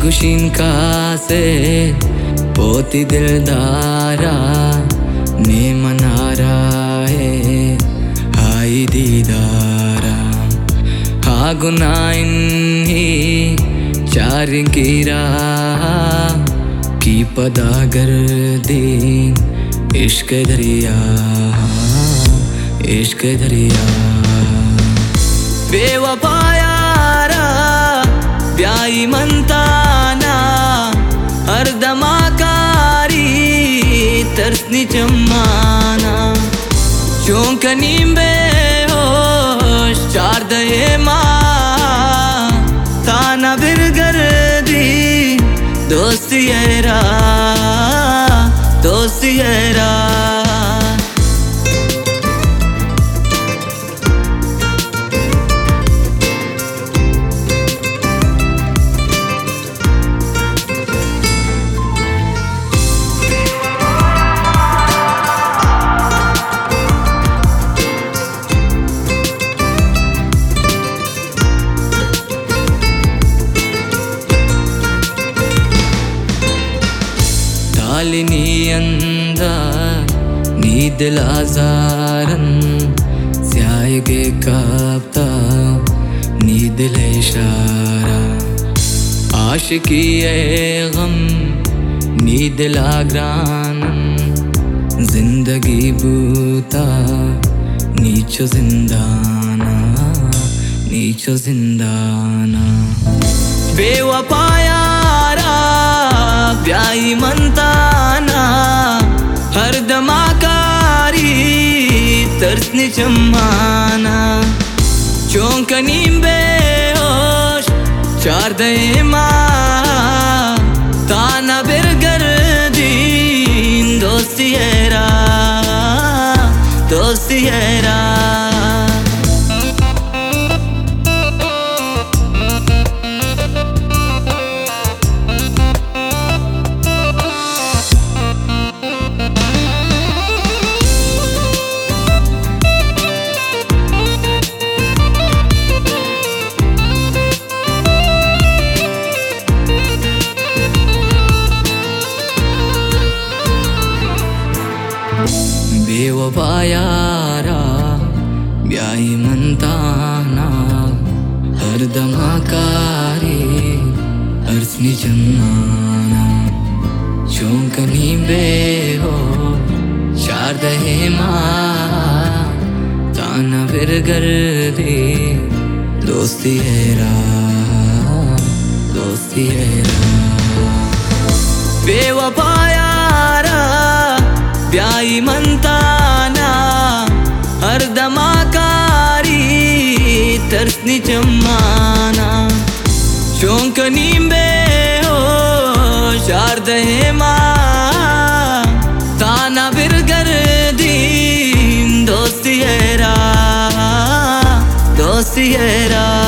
गुशीन कासे पोती दिलदारा ने मनारा है हाई दीदारा हा गुनाइन ही चारिं कीरा की पदागर दीन इश्क दरिया इश्क दरिया बेवफा यारा ब्याई मनताना अर्धमाकारी तरसनी चम्माना चौंकनी बेहोश चार दये माँ ताना बिरगर दी दोस्ती येरा दोस्ती येरा नी अंदर नी दिल आजारन स्यायगे कापता नी दिल इशारा आशिकी ए गम नी दिल आग्रानन जिंदगी बूता नीचो जिंदाना नीचो जिंदाना बेवफा यारा ब्याई मनताना हर दमाकारी तरसनी चम्माना चौंकनी बेहोश चार दये माँ ताना बिरगर दीन दोस्ती येरा दोस्ती येरा बेवफा यारा ब्याई मनताना हर दमाकारी अर्सनी जन्नाना चौंकनी बेहो चार दहे माँ ताना बिरगर दे दोस्ती येरा दोस्ती येरा बेवफा यारा ब्याई मनताना हर दमाकारी तरसनी चम्माना चौंकनी बेहोश चार दहे माँ ताना बिरगर दीन दोस्ती येरा दोस्ती येरा।